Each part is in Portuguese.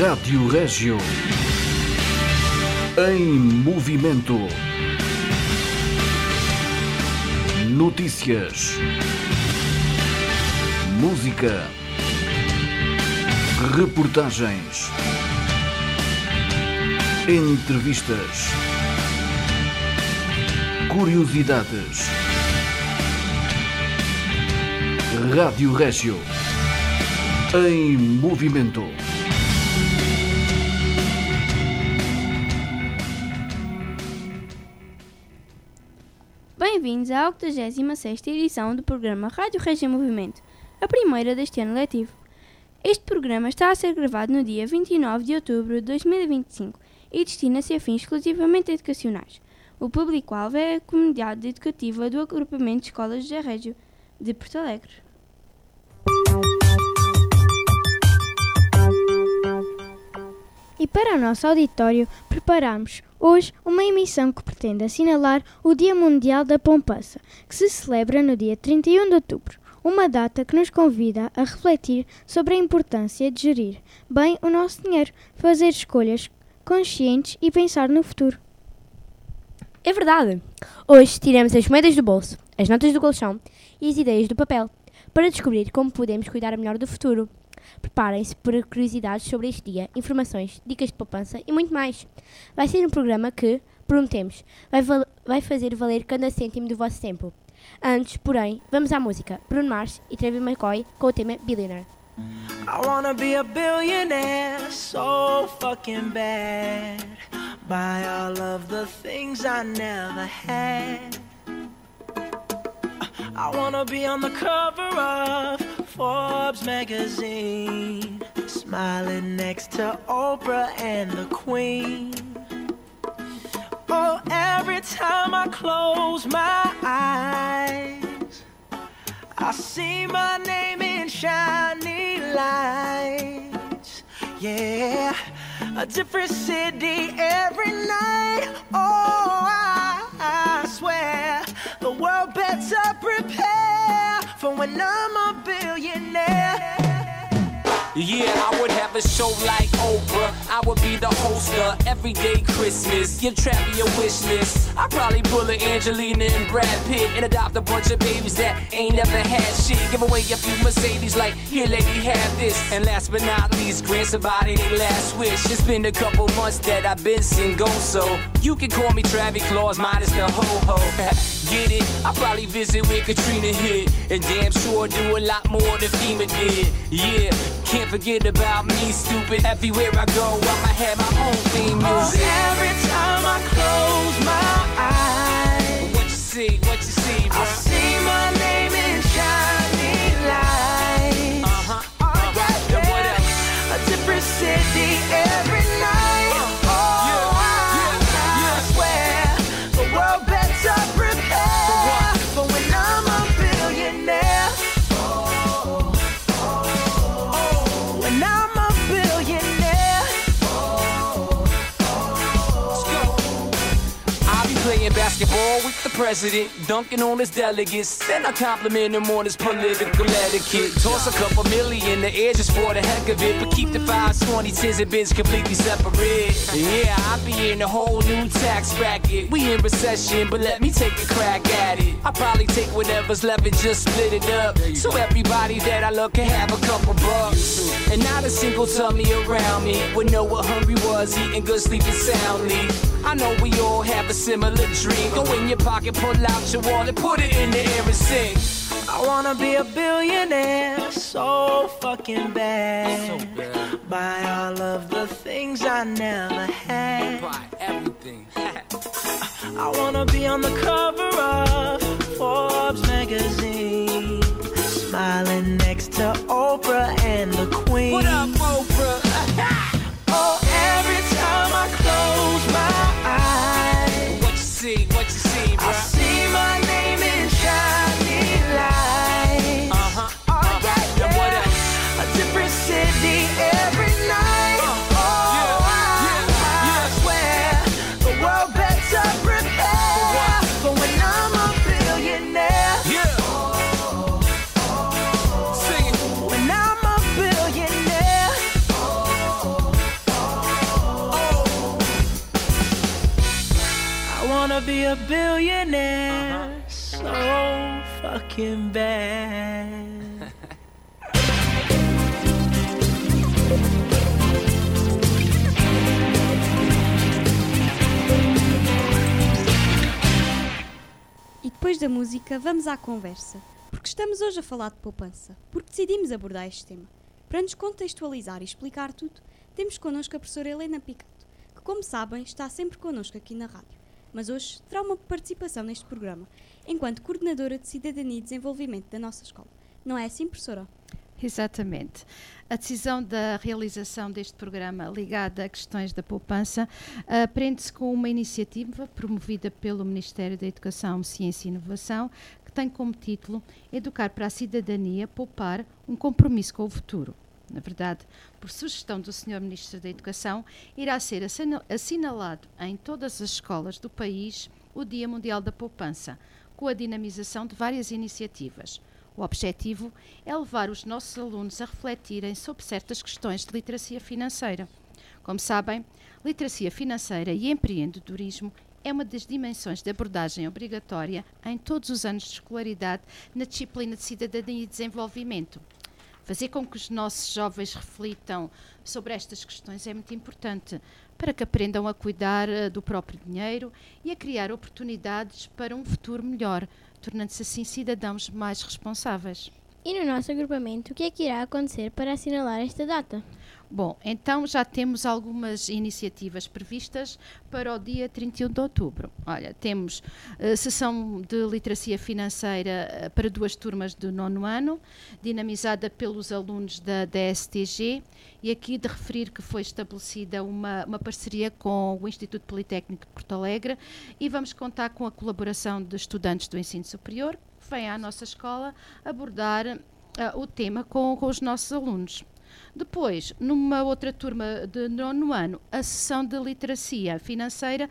Rádio Régio. Em movimento. Notícias. Música. Reportagens. Entrevistas. Curiosidades. Rádio Régio. Em movimento. Bem-vindos à 86ª edição do programa Rádio Régio em Movimento, a primeira deste ano letivo. Este programa está a ser gravado no dia 29 de outubro de 2025 e destina-se a fins exclusivamente educacionais. O público-alvo é a comunidade educativa do agrupamento de escolas de Régio de Porto Alegre. E para o nosso auditório, preparamos hoje uma emissão que pretende assinalar o Dia Mundial da Poupança, que se celebra no dia 31 de outubro, uma data que nos convida a refletir sobre a importância de gerir bem o nosso dinheiro, fazer escolhas conscientes e pensar no futuro. É verdade! Hoje tiramos as moedas do bolso, as notas do colchão e as ideias do papel, para descobrir como podemos cuidar melhor do futuro. Preparem-se para curiosidades sobre este dia, informações, dicas de poupança e muito mais. Vai ser um programa que, prometemos, vai fazer valer cada cêntimo do vosso tempo. Antes, porém, vamos à música. Bruno Mars e Travis McCoy com o tema Billionaire. I wanna be a billionaire so fucking bad. Buy all of the things I never had. I wanna be on the cover of Forbes magazine, smiling next to Oprah and the Queen. Oh, every time I close my eyes, I see my name in shiny lights. Yeah, a different city every night. Oh, I swear the world better prepare for when I'm a billionaire. Yeah, I would have a show like Oprah. I would be the host of Everyday Christmas. Give Travis a wish list. I'd probably pull a Angelina and Brad Pitt and adopt a bunch of babies that ain't never had shit. Give away a few Mercedes like, here lady, have this. And last but not least, grant somebody their last wish. It's been a couple months that I've been single, so you can call me Travis Claus, minus the ho-ho. Get it? I'll probably visit where Katrina hit, and damn sure do a lot more than FEMA did. Yeah, can't forget about me, stupid. Everywhere I go, I'ma have my own theme music. Oh, every time I close my eyes, What you see, bro? I see my name in shiny lights. Oh, yeah, And what else? a different city every night. I swear the world better prepare for when I'm a billionaire. When I'm a billionaire. Let's go. I'll be playing basketball with the president, dunking on his delegates. Then I compliment him on his political etiquette. Toss a couple million in the air just for the heck of it, but keep the 5s, 20s, 10s, and bins completely separate. Yeah, I'll be in a whole new tax bracket. We in recession, but let me take a crack at it. I'll probably take whatever's left and just split it up, so everybody that I love can have a couple bucks. And not a single tummy around me would know what hungry was, eating good, sleeping soundly. I know we all have a similar dream. Go in your pocket, pull out your wallet, put it in the air and sing. I wanna be a billionaire so fucking bad. Buy all of the things I never had. Buy everything. I wanna be on the cover of Forbes magazine, smiling next to Oprah and the Queen. What up, Oprah? Oh, every time I close my eyes, What you see, bro? I see my name in shiny lights. Oh, yeah, And what yeah. else? A different city every night. I swear the world better prepare for when I'm a billionaire. Yeah. Sing it. When I'm a billionaire. wanna be a billionaire so fucking bad. E depois da música, vamos à conversa. Porque estamos hoje a falar de poupança. Porque decidimos abordar este tema. Para nos contextualizar e explicar tudo, temos connosco a professora Helena Picato, que, como sabem, está sempre connosco aqui na rádio. Mas hoje terá uma participação neste programa, enquanto coordenadora de Cidadania e Desenvolvimento da nossa escola. Não é assim, professora? Exatamente. A decisão da realização deste programa ligada a questões da poupança prende-se com uma iniciativa promovida pelo Ministério da Educação, Ciência e Inovação, que tem como título Educar para a Cidadania, Poupar, um compromisso com o futuro. Na verdade, por sugestão do Sr. Ministro da Educação, irá ser assinalado em todas as escolas do país o Dia Mundial da Poupança, com a dinamização de várias iniciativas. O objetivo é levar os nossos alunos a refletirem sobre certas questões de literacia financeira. Como sabem, literacia financeira e empreendedorismo é uma das dimensões de abordagem obrigatória em todos os anos de escolaridade na disciplina de Cidadania e Desenvolvimento. Fazer com que os nossos jovens reflitam sobre estas questões é muito importante, para que aprendam a cuidar do próprio dinheiro e a criar oportunidades para um futuro melhor, tornando-se assim cidadãos mais responsáveis. E no nosso agrupamento, o que é que irá acontecer para assinalar esta data? Bom, então já temos algumas iniciativas previstas para o dia 31 de outubro. Olha, temos sessão de literacia financeira para 2 turmas do 9º ano, dinamizada pelos alunos da STG, e aqui de referir que foi estabelecida uma parceria com o Instituto Politécnico de Porto Alegre e vamos contar com a colaboração de estudantes do ensino superior, que vêm à nossa escola abordar o tema com os nossos alunos. Depois, numa outra turma de 9º ano, a sessão de literacia financeira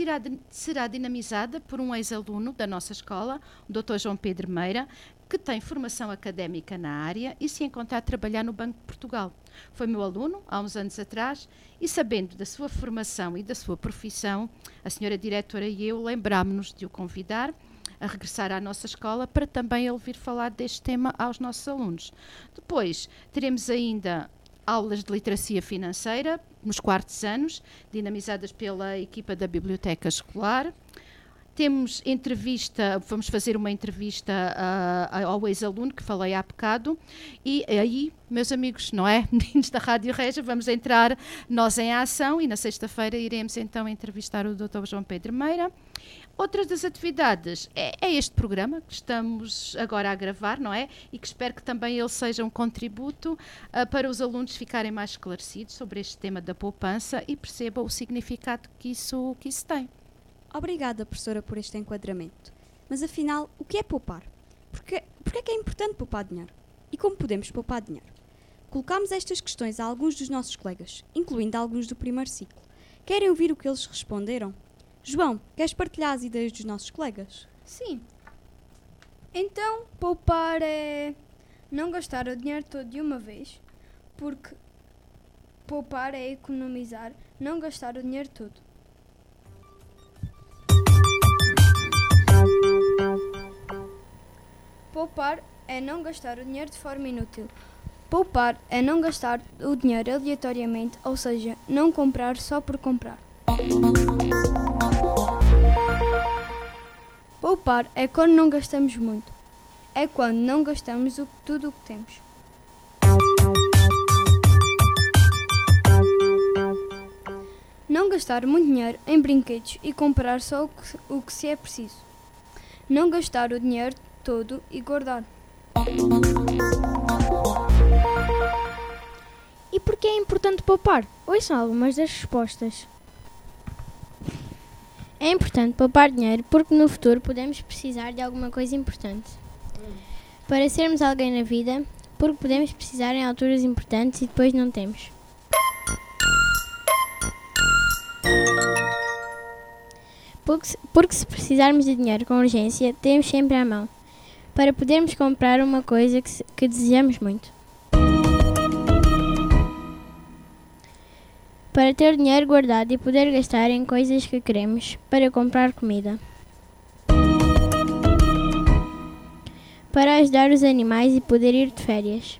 será dinamizada por um ex-aluno da nossa escola, o Dr. João Pedro Meira, que tem formação académica na área e se encontra a trabalhar no Banco de Portugal. Foi meu aluno há uns anos atrás e, sabendo da sua formação e da sua profissão, a senhora diretora e eu lembrámos-nos de o convidar a regressar à nossa escola para também ele vir falar deste tema aos nossos alunos. Depois, teremos ainda aulas de literacia financeira nos 4º anos, dinamizadas pela equipa da Biblioteca Escolar. Temos vamos fazer uma entrevista ao ex-aluno que falei há bocado e aí, meus amigos, não é? Meninos da Rádio Régia, vamos entrar nós em ação e na sexta-feira iremos então entrevistar o Dr. João Pedro Meira. Outra das atividades é este programa que estamos agora a gravar, não é? E que espero que também ele seja um contributo para os alunos ficarem mais esclarecidos sobre este tema da poupança e percebam o significado que isso tem. Obrigada, professora, por este enquadramento. Mas afinal, o que é poupar? Porquê é que é importante poupar dinheiro? E como podemos poupar dinheiro? Colocámos estas questões a alguns dos nossos colegas, incluindo alguns do primeiro ciclo. Querem ouvir o que eles responderam? João, queres partilhar as ideias dos nossos colegas? Sim. Então, poupar é não gastar o dinheiro todo de uma vez, porque poupar é economizar, não gastar o dinheiro todo. Poupar é não gastar o dinheiro de forma inútil. Poupar é não gastar o dinheiro aleatoriamente, ou seja, não comprar só por comprar. Poupar é quando não gastamos muito. É quando não gastamos tudo o que temos. Não gastar muito dinheiro em brinquedos e comprar só o que se é preciso. Não gastar o dinheiro todo e guardar. E por que é importante poupar? Ouçam algumas das respostas. É importante poupar dinheiro porque no futuro podemos precisar de alguma coisa importante. Para sermos alguém na vida, porque podemos precisar em alturas importantes e depois não temos. Porque se precisarmos de dinheiro com urgência, temos sempre à mão, para podermos comprar uma coisa que desejamos muito. para ter dinheiro guardado e poder gastar em coisas que queremos, para comprar comida, para ajudar os animais e poder ir de férias.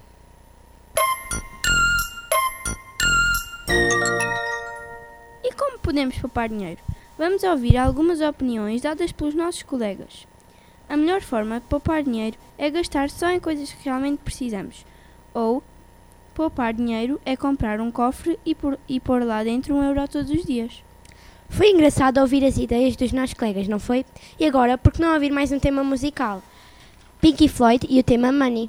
E como podemos poupar dinheiro? Vamos ouvir algumas opiniões dadas pelos nossos colegas. A melhor forma de poupar dinheiro é gastar só em coisas que realmente precisamos. Ou, poupar dinheiro é comprar um cofre e pôr lá dentro €1 todos os dias. Foi engraçado ouvir as ideias dos nossos colegas, não foi? E agora, por que não ouvir mais um tema musical? Pink Floyd e o tema Money.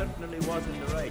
definitely was in the right.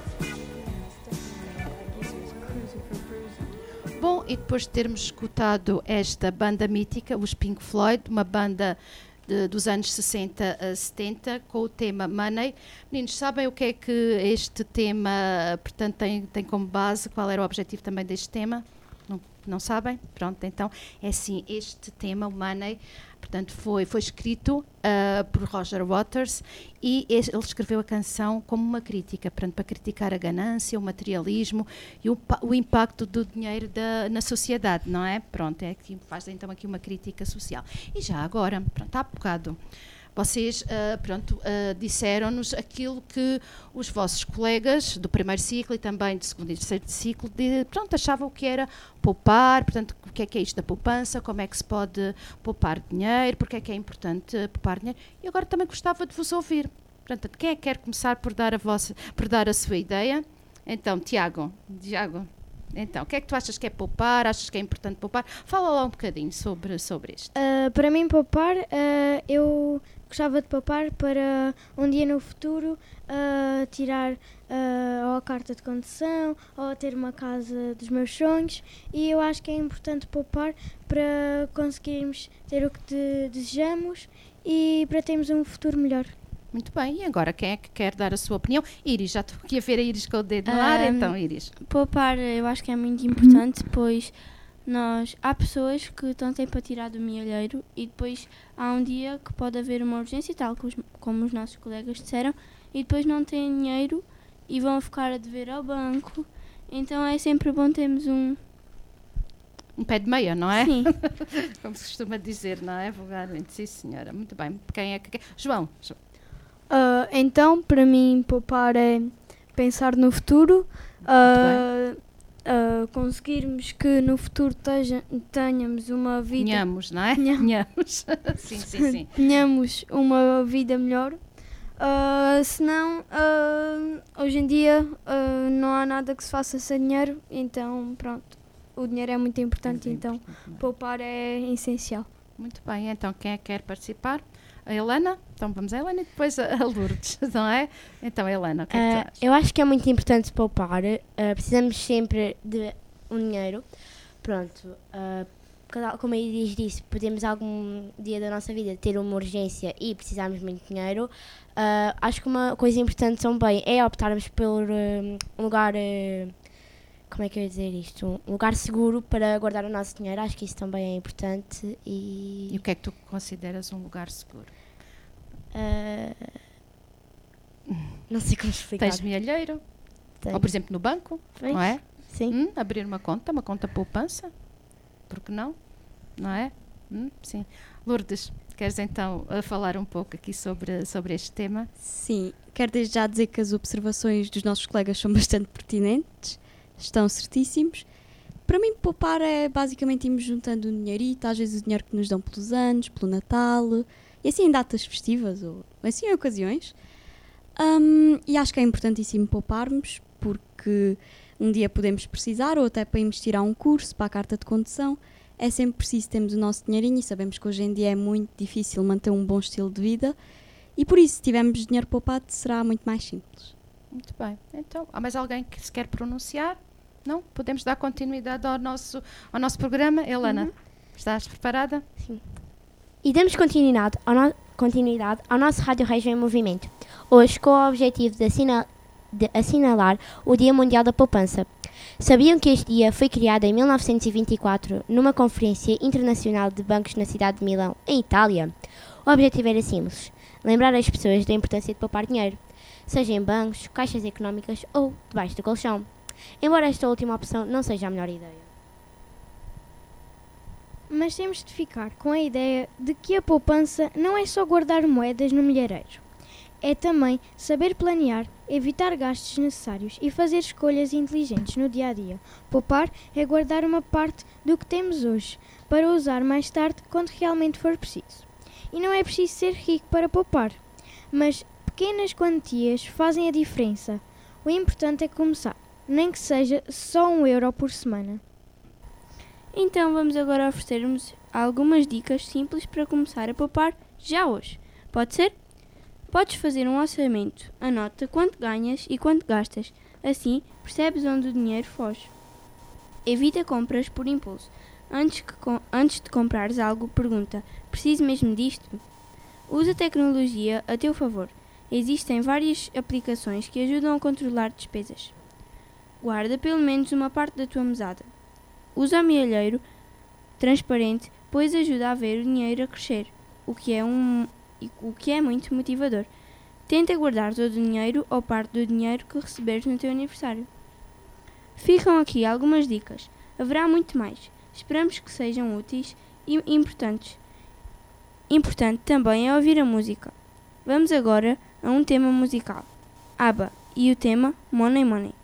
Bom, e depois de termos escutado esta banda mítica, os Pink Floyd, uma banda dos anos 60 a 70, com o tema Money. Meninos, sabem o que é que este tema, portanto, tem como base? Qual era o objetivo também deste tema? Não sabem? Pronto, então é assim, este tema, o Money, portanto, foi escrito por Roger Waters e ele escreveu a canção como uma crítica, portanto, para criticar a ganância, o materialismo e o impacto do dinheiro na sociedade, não é? Pronto, faz então aqui uma crítica social. E já agora, pronto, há bocado, vocês disseram-nos aquilo que os vossos colegas do primeiro ciclo e também do segundo e terceiro ciclo achavam que era poupar, portanto, o que é isto da poupança, como é que se pode poupar dinheiro, porque é importante poupar dinheiro. E agora também gostava de vos ouvir. Portanto, quem é que quer começar por dar a sua ideia? Então, Tiago, então, o que é que tu achas que é poupar? Achas que é importante poupar? Fala lá um bocadinho sobre isto. Para mim, poupar, eu gostava de poupar para um dia no futuro tirar ou a carta de condução ou ter uma casa dos meus sonhos, e eu acho que é importante poupar para conseguirmos ter o que desejamos e para termos um futuro melhor. Muito bem, e agora quem é que quer dar a sua opinião? Iris, já estou aqui a ver a Iris com o dedo no ar, então Iris. Poupar eu acho que é muito importante, pois há pessoas que estão sempre a tirar do milheiro e depois há um dia que pode haver uma urgência, tal como os nossos colegas disseram, e depois não têm dinheiro e vão ficar a dever ao banco, então é sempre bom termos um pé de meia, não é? Sim. Como se costuma dizer, não é? Vulgarmente, sim senhora, muito bem. Quem é que quer? João. Então, para mim, poupar é pensar no futuro, conseguirmos que no futuro tenhamos uma vida... Tenhamos, não é? Tenhamos. Sim. Tenhamos uma vida melhor. Senão, hoje em dia, não há nada que se faça sem dinheiro, então, pronto. O dinheiro é muito importante, então poupar é essencial. Muito bem, então quem é que quer participar? A Helena? Então vamos a Helena e depois a Lourdes, não é? Então, Helena, o que é que tu achas? Eu acho que é muito importante poupar. Precisamos sempre de um dinheiro. Pronto, como a Iris disse, podemos algum dia da nossa vida ter uma urgência e precisarmos muito de dinheiro. Acho que uma coisa importante também é optarmos por um lugar... como é que eu ia dizer isto? Um lugar seguro para guardar o nosso dinheiro. Acho que isso também é importante. E o que é que tu consideras um lugar seguro? Não sei como explicar. Tens milheiro? Ou, por exemplo, no banco? Não é? Sim. Abrir uma conta poupança? Por que não? Não é? Sim. Lourdes, queres então falar um pouco aqui sobre este tema? Sim. Quero desde já dizer que as observações dos nossos colegas são bastante pertinentes. Estão certíssimos. Para mim, poupar é basicamente irmos juntando um dinheirito, às vezes o dinheiro que nos dão pelos anos, pelo Natal, e assim em datas festivas, ou assim em ocasiões. E acho que é importantíssimo pouparmos, porque um dia podemos precisar, ou até para investir a um curso, para a carta de condução. É sempre preciso termos o nosso dinheirinho, e sabemos que hoje em dia é muito difícil manter um bom estilo de vida, e por isso, se tivermos dinheiro poupado, será muito mais simples. Muito bem. Então, há mais alguém que se quer pronunciar? Não? Podemos dar continuidade ao nosso programa? Helena, estás preparada? Sim. E damos continuidade ao nosso Rádio Região em Movimento. Hoje, com o objetivo de assinalar o Dia Mundial da Poupança. Sabiam que este dia foi criado em 1924 numa conferência internacional de bancos na cidade de Milão, em Itália? O objetivo era simples: lembrar as pessoas da importância de poupar dinheiro, seja em bancos, caixas económicas ou debaixo do colchão. Embora esta última opção não seja a melhor ideia. Mas temos de ficar com a ideia de que a poupança não é só guardar moedas no milhareiro. É também saber planear, evitar gastos desnecessários e fazer escolhas inteligentes no dia-a-dia. Poupar é guardar uma parte do que temos hoje, para usar mais tarde quando realmente for preciso. E não é preciso ser rico para poupar, mas pequenas quantias fazem a diferença. O importante é começar, nem que seja só €1 por semana. Então vamos agora oferecer-vos algumas dicas simples para começar a poupar já hoje. Pode ser? Podes fazer um orçamento, anota quanto ganhas e quanto gastas, assim percebes onde o dinheiro foge. Evita compras por impulso. Antes de comprares algo, pergunta: preciso mesmo disto? Usa a tecnologia a teu favor. Existem várias aplicações que ajudam a controlar despesas. Guarda pelo menos uma parte da tua mesada. Usa o milheiro transparente, pois ajuda a ver o dinheiro a crescer, o que é muito motivador. Tenta guardar todo o dinheiro ou parte do dinheiro que receberes no teu aniversário. Ficam aqui algumas dicas. Haverá muito mais. Esperamos que sejam úteis e importantes. Importante também é ouvir a música. Vamos agora a um tema musical. ABBA e o tema Money Money.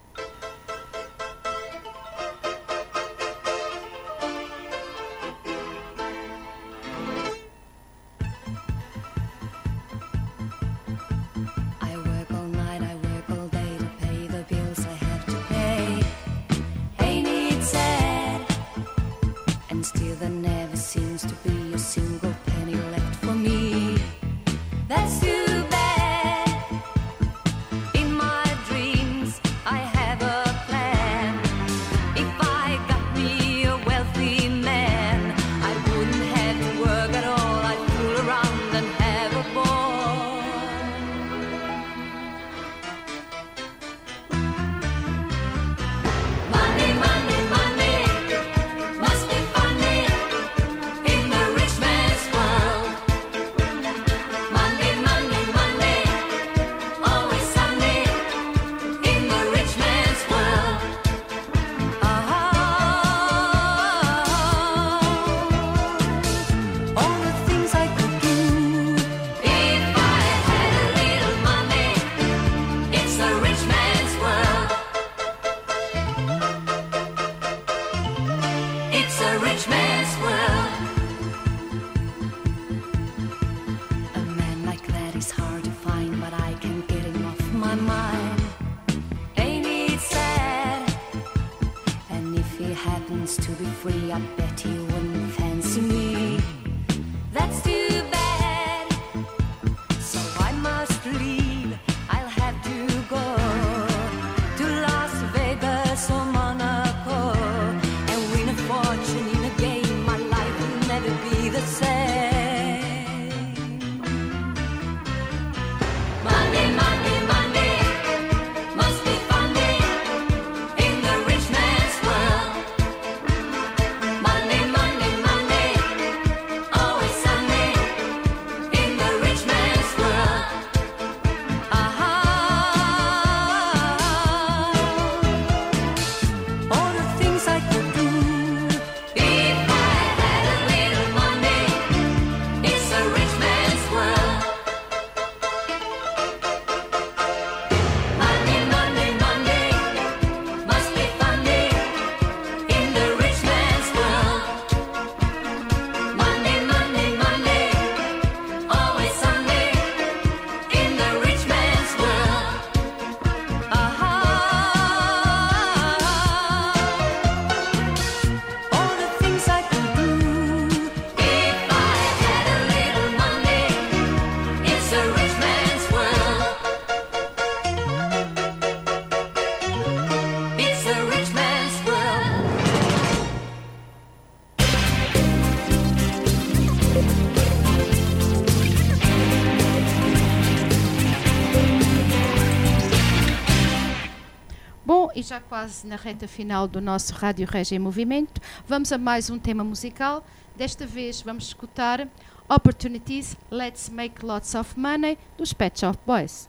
E já quase na reta final do nosso Rádio Regia em Movimento, vamos a mais um tema musical. Desta vez vamos escutar Opportunities, Let's Make Lots of Money, dos Pet Shop Boys.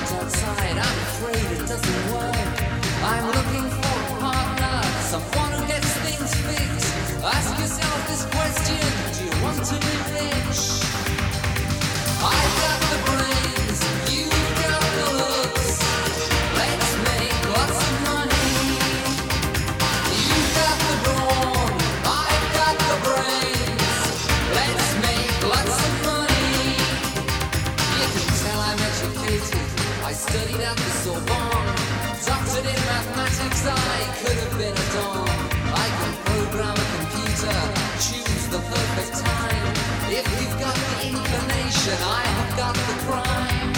wait outside, I'm afraid it doesn't work. I'm looking for a partner, someone who gets things fixed. Ask yourself this question, do you want to be rich? I've got the brains, you've got the looks. Let's make lots of money. You've got the brawn, I've got the brains. Let's make lots of money. You can tell I'm educated, I studied at the Sorbonne. Doctored in mathematics, I could have been a don. I can program a computer, choose the perfect time. If you've got the inclination, I have got the crime.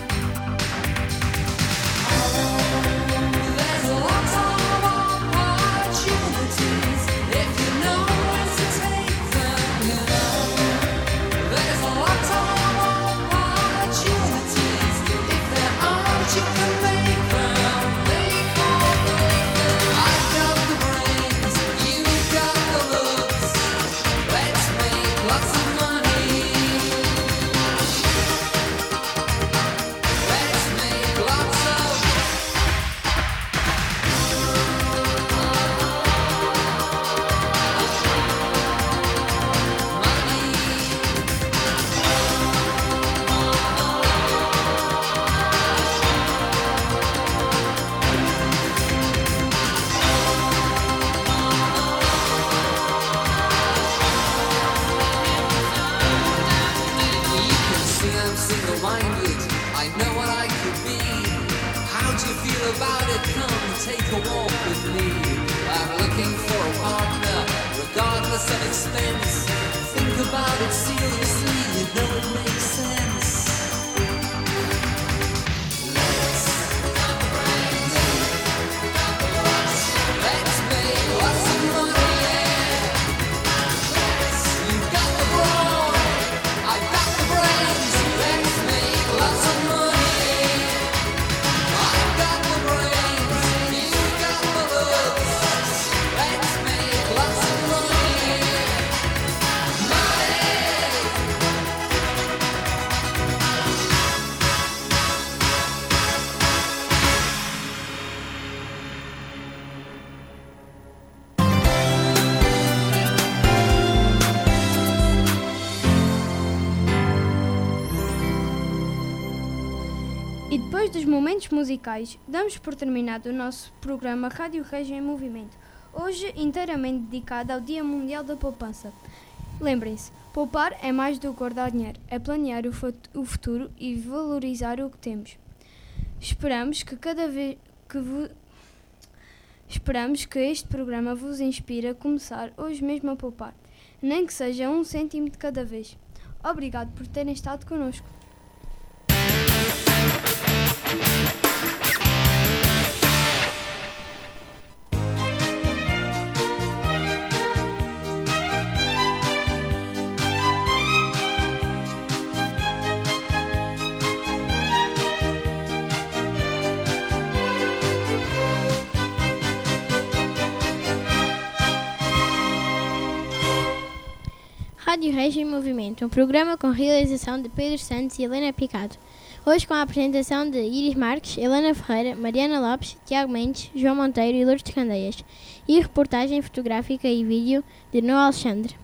There's a lot of opportunities if you know where to take them, you know. There's a lot of opportunities if there aren't, you can make them. I've got the brains, you've got the looks. Let's make lots of money. Let's make lots of single-minded, I know what I could be. How do you feel about it? Come take a walk with me. I'm looking for a partner, regardless of expense. Think about it seriously, you know it makes sense. Let's make lots of money, yeah. You've got the brawn, I've got the brains. Let's make lots of money. I've got the brains, you've got the looks. Let's make lots of money. Money. E depois dos momentos musicais, damos por terminado o nosso programa Rádio Região em Movimento, hoje inteiramente dedicado ao Dia Mundial da Poupança. Lembrem-se, poupar é mais do que guardar dinheiro, é planear o futuro e valorizar o que temos. Esperamos que este programa vos inspire a começar hoje mesmo a poupar, nem que seja 1 cêntimo de cada vez. Obrigado por terem estado connosco. Rádio Região em Movimento, um programa com realização de Pedro Santos e Helena Picado. Hoje com a apresentação de Iris Marques, Helena Ferreira, Mariana Lopes, Tiago Mendes, João Monteiro e Lourdes Candeias. E reportagem fotográfica e vídeo de Noah Alexandre.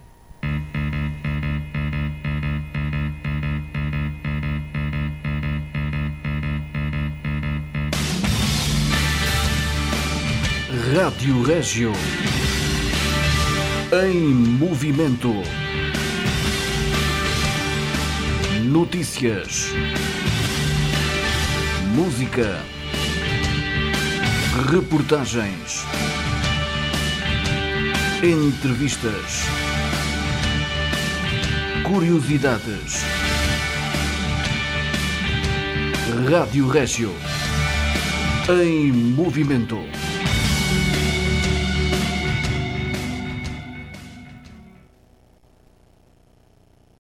Rádio Régio em movimento. Notícias, música, reportagens, entrevistas, curiosidades. Rádio Régio em movimento.